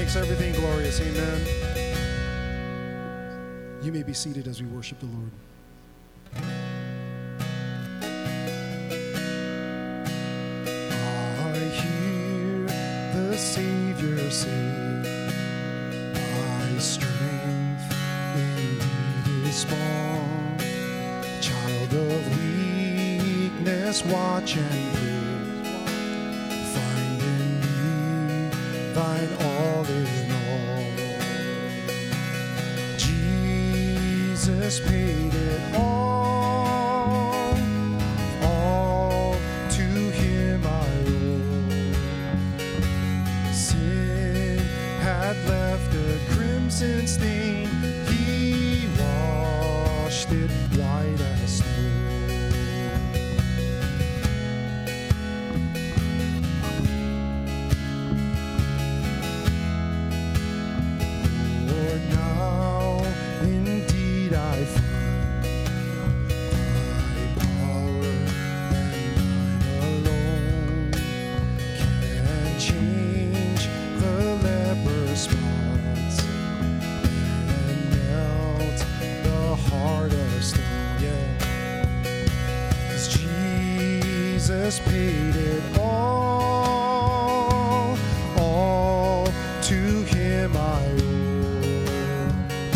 makes everything glorious. Amen. You may be seated as we worship the Lord. I hear the Savior say, my strength indeed is small. Child of weakness, watch and pray. Find in me thine all in all. Jesus paid it all. All to him I owe. Sin had left a crimson stain. He washed it white as snow. Lord, now indeed I find thy power and thine alone can change the leper's spots and melt the heart of stone. Yeah. 'Cause Jesus paid it all to him I owe.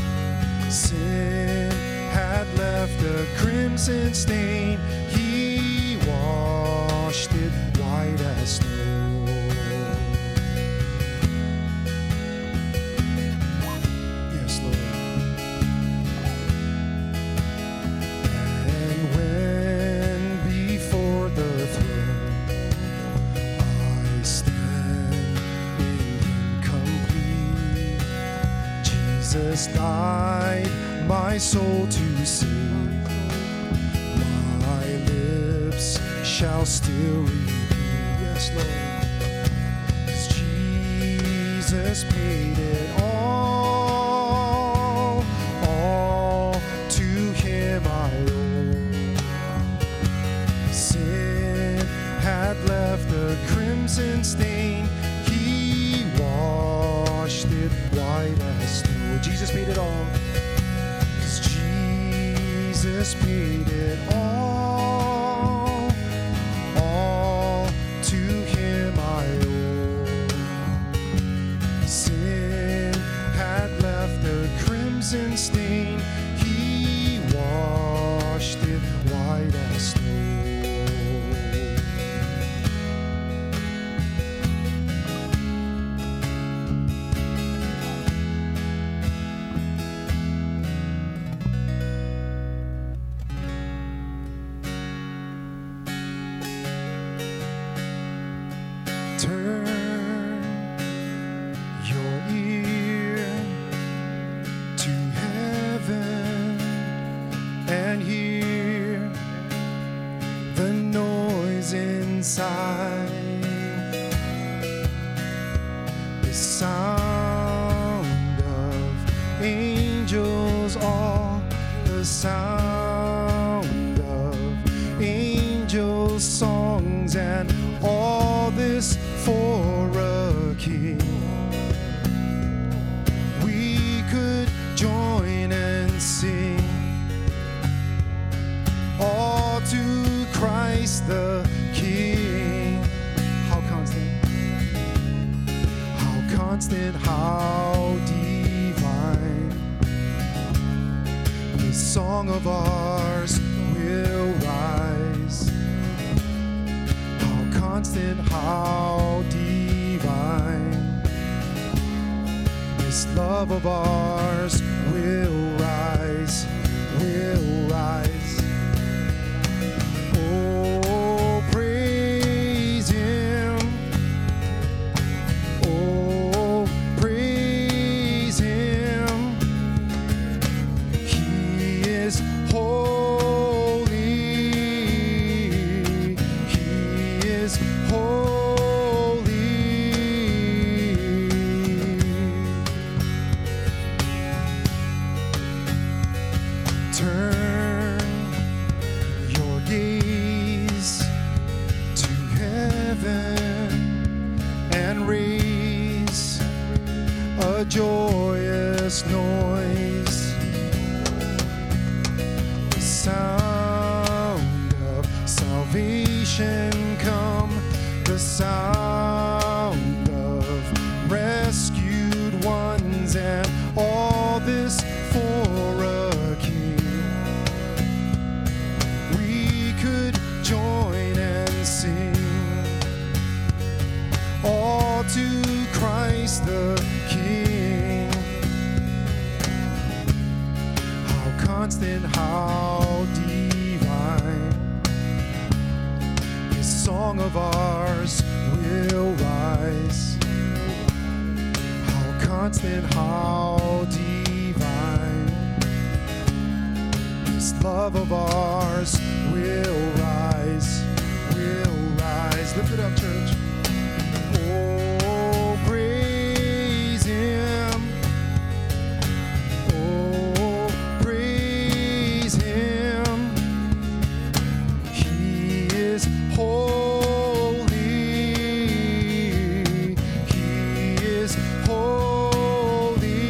Sin had left a crimson stain. He washed it white as snow. Yes, Lord. And when before the throne I stand incomplete, Jesus died my soul to save. My lips shall still repeat, yes, Lord, 'cause Jesus paid it all to him I owe. Sin had left a crimson stain. He washed it white as snow. Jesus paid it all. 'Cause Jesus paid it all to him I owe. Sin had left a crimson stain. He washed it white as snow. Turn your ear to heaven and hear the noise inside. The sound of angels, all the sound of angels' songs, and all this for a king. We could join and sing all to Christ the King. How constant, how divine. This song of ours will rise. How constant, how divine. This love of ours will rise, will rise. Oh, praise him. Oh, praise him. He is holy. He is holy. Turn a joyous noise, the sound of salvation come, the sound of rescued ones, and all this for a king. We could join and sing, all to Christ the King. How constant, how divine, this song of ours will rise. How constant, how divine, this love of ours will rise, will rise. Lift it up, church. Oh, praise Him. Oh, praise Him. He is holy. He is holy.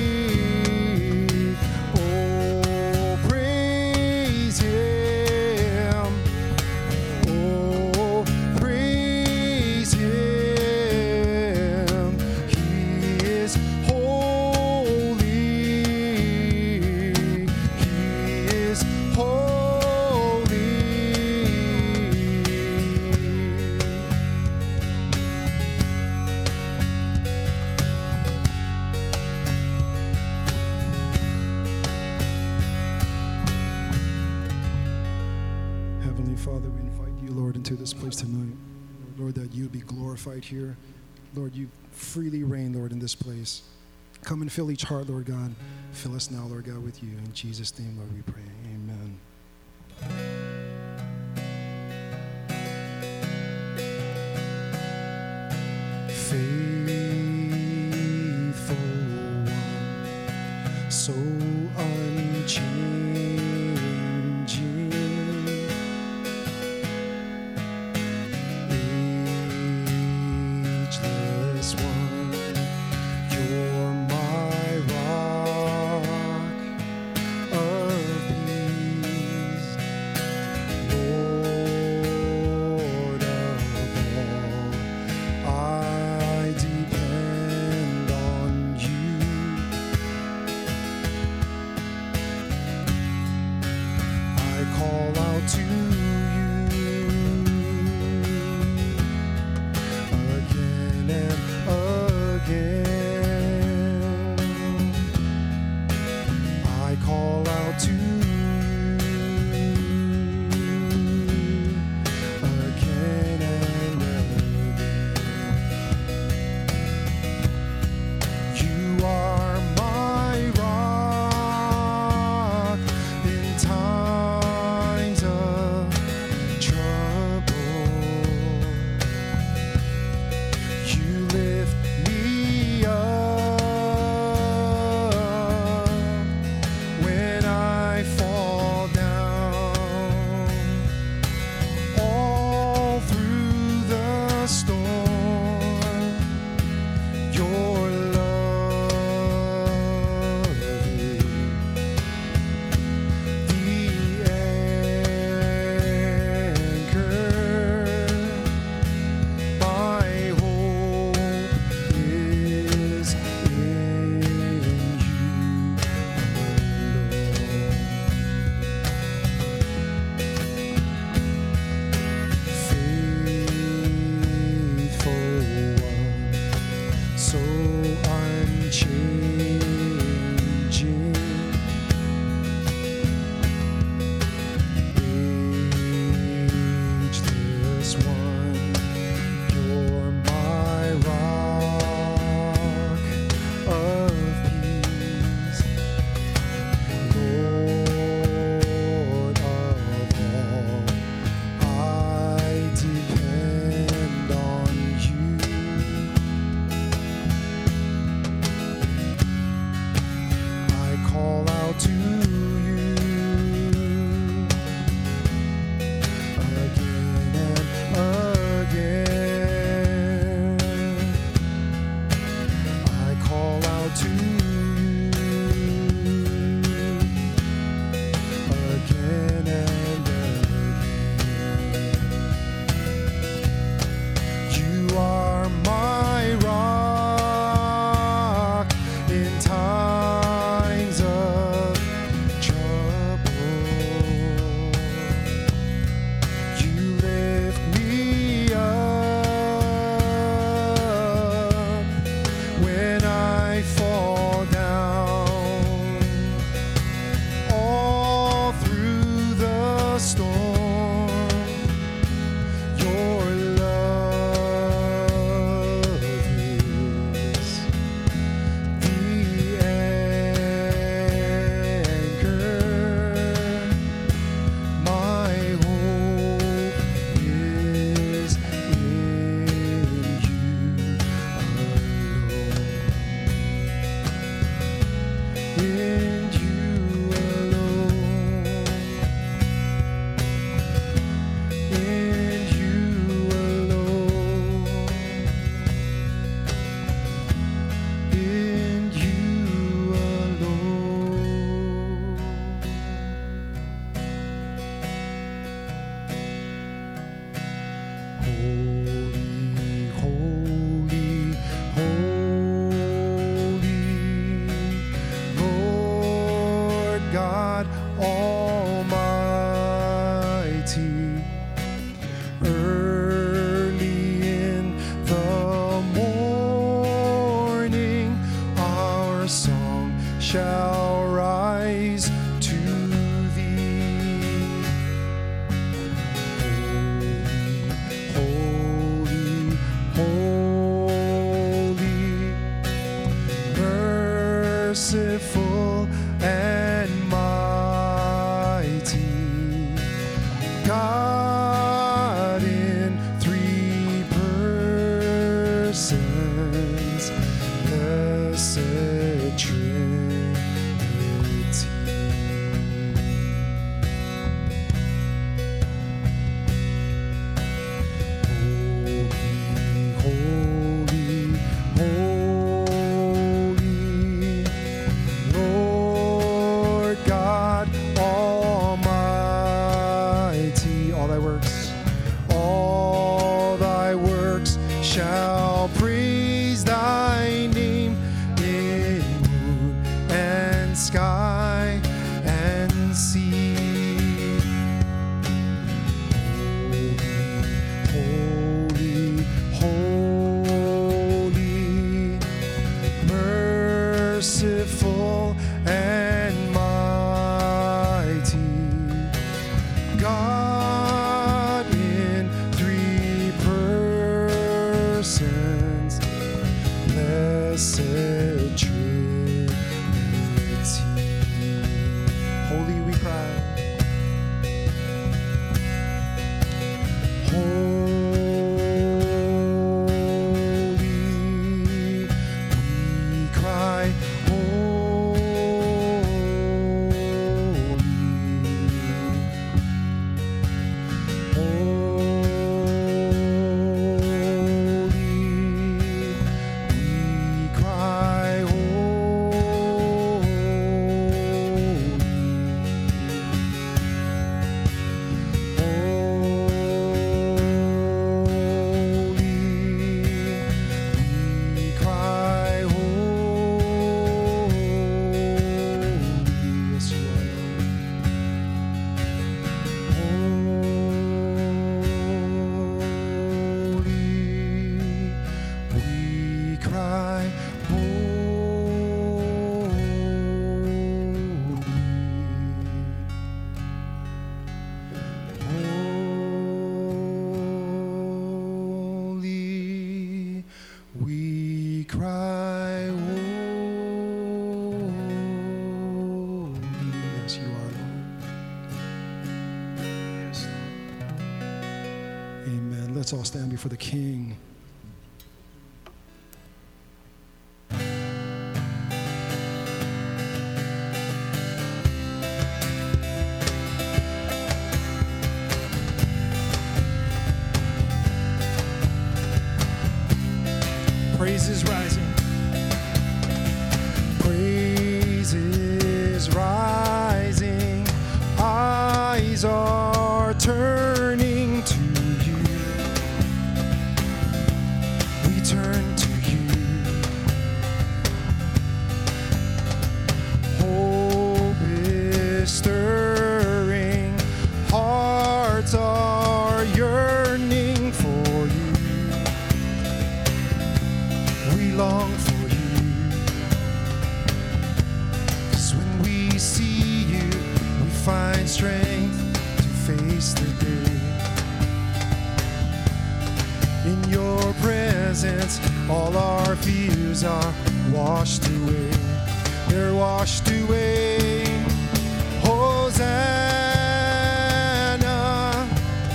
Oh, praise Him. Oh, praise Him. He is holy. He is holy. Heavenly Father, we invite you, Lord, into this place tonight. Lord, that you be glorified here. Lord, you freely reign, Lord, in this place. Come and fill each heart, Lord God. Fill us now, Lord God, with you. In Jesus' name, Lord, we pray. Amen. Faithful one, so unchanging, ageless one, you're my rock of peace, Lord of all, I depend on you. I call out to you again and again. I call out to you again and again. You are my rock in times of trouble. You lift me up when I fall down. All through the storm, your love is the anchor. My hope is in you Faithful one, so unchanging, ageless one, you're my rock of peace, Lord of all, I depend on you. I call out to you again and again. I call out merciful and mighty, God in three persons, blessed Trinity. Holy, holy, Lord God Almighty. All thy works shall praise thy name in moon and sky and sea. Holy, holy, merciful and mighty, God in three persons, blessed Trinity. Holy we cry. Holy we cry. Let's all stand before the King. Praise is rising. Praise is rising. Eyes are turning to you. We turn to you. Hope is stirring. Hearts are yearning for you. We long for you. 'Cause when we see you, we find strength to face the day. In your presence, all our fears are washed away. They're washed away. Hosanna,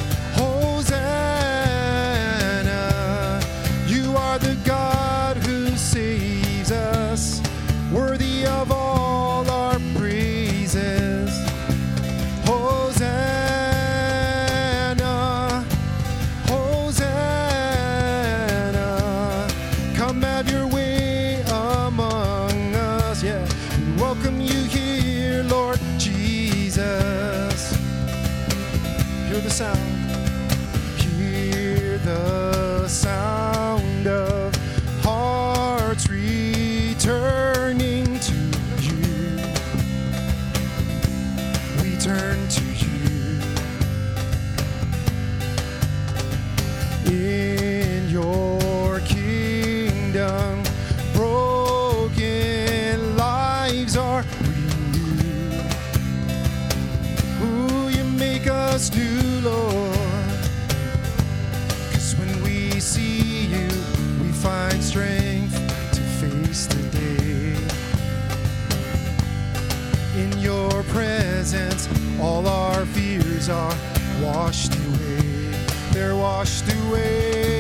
Hosanna. You are the God who saves us, worthy of all our praises. Hosanna, Hosanna. Come have your way among us. Yeah, we welcome you here, Lord Jesus. All our fears are washed away. They're washed away.